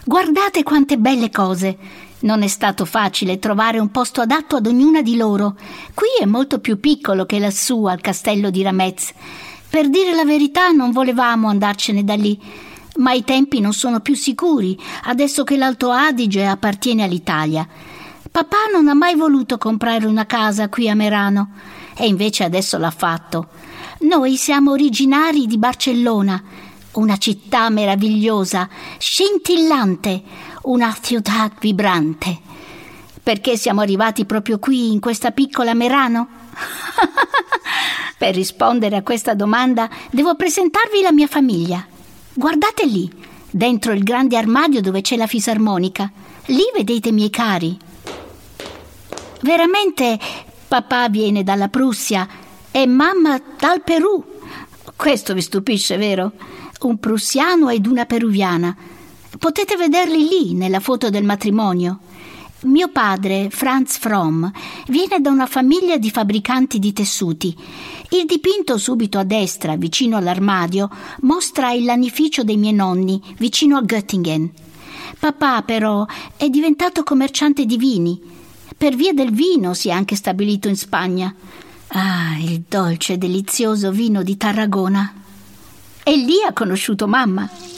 Guardate quante belle cose! Non è stato facile trovare un posto adatto ad ognuna di loro. Qui è molto più piccolo che lassù al castello di Ramez. Per dire la verità, non volevamo andarcene da lì, ma i tempi non sono più sicuri, adesso che l'Alto Adige appartiene all'Italia. Papà non ha mai voluto comprare una casa qui a Merano, e invece adesso l'ha fatto. Noi siamo originari di Barcellona, una città meravigliosa, scintillante, una ciudad vibrante. Perché siamo arrivati proprio qui, in questa piccola Merano? Per rispondere a questa domanda devo presentarvi la mia famiglia. Guardate lì, dentro il grande armadio dove c'è la fisarmonica. Lì vedete i miei cari. Veramente papà viene dalla Prussia e mamma dal Perù. Questo vi stupisce, vero? Un prussiano ed una peruviana. Potete vederli lì nella foto del matrimonio. Mio padre, Franz Fromm, viene da una famiglia di fabbricanti di tessuti. Il dipinto subito a destra, vicino all'armadio, mostra il lanificio dei miei nonni, vicino a Göttingen. Papà, però, è diventato commerciante di vini. Per via del vino si è anche stabilito in Spagna. Ah, il dolce e delizioso vino di Tarragona. E lì ha conosciuto mamma.